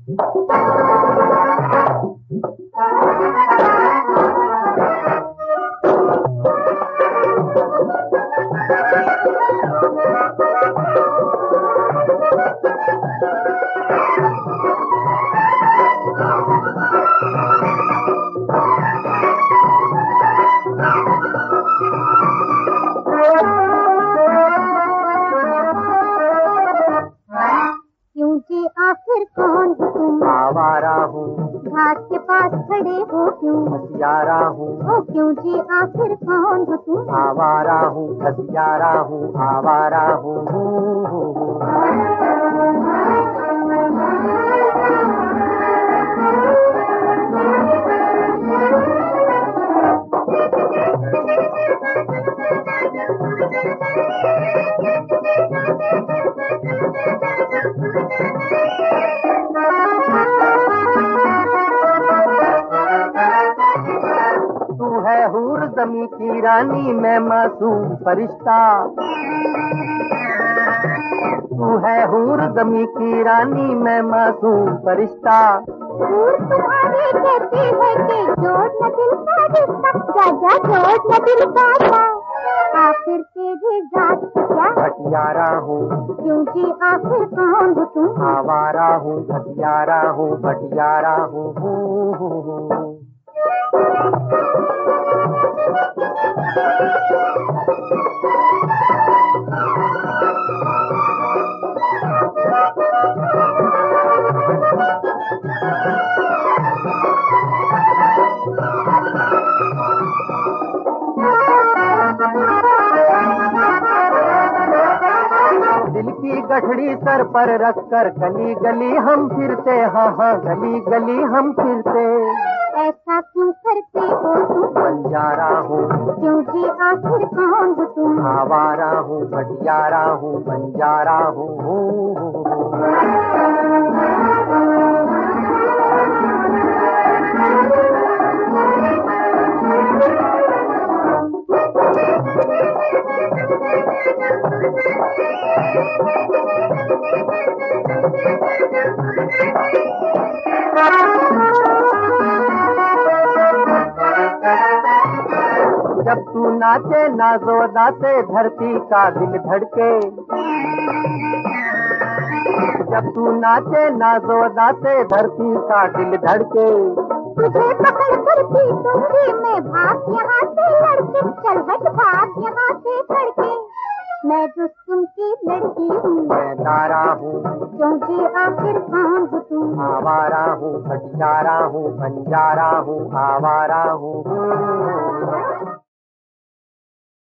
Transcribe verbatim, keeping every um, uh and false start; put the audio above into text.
आखिर कौन हो तुम? आवारा हूँ। घाट के पास खड़े हो क्यों? हथियारा हूँ। ओ क्यों जी आखिर कौन हो तुम? आवारा हूँ, हथियारा हूँ, आवारा हूँ। है हूर ज़मीं की रानी, मैं मासूम फरिश्ता। तू है हूर ज़मीं की रानी, मैं मासूम फरिश्ता। हूर तुम्हारी कहती है कि जोड़ न दिल का रिश्ता, जा जा जोड़ न दिल का रिश्ता। आखिर तेरी जात क्या? हथियारा हूँ। क्यों जी आखिर कौन हो तुम? आवारा हूँ, हथियारा हूँ, हथियारा हूँ। दिल की गठड़ी सर पर रखकर गली गली हम फिरते, हाँ हाँ गली गली हम फिरते। ऐसा क्यों करते हो तुम? बंजारा हूँ। क्यों जी आखिर कौन हो तुम? आवारा हूँ, बटियारा हूँ, बंजारा हूँ। जब तू नाचे नाज़ोदा से धरती का दिल धड़के, जब तू नाचे नाज़ोदा से धरती का दिल धड़के। तुझे पकड़ कर पीटूंगी मैं, भाग यहाँ से लड़के, चल हट भाग यहाँ से लड़के। मैं रुस्तुम की लड़की हूँ, मैं दारा हूँ। क्यों जी आखिर कौन हो तुम? आवारा हूँ, हथियारा हूँ, बंजारा हूँ, आवारा हूँ।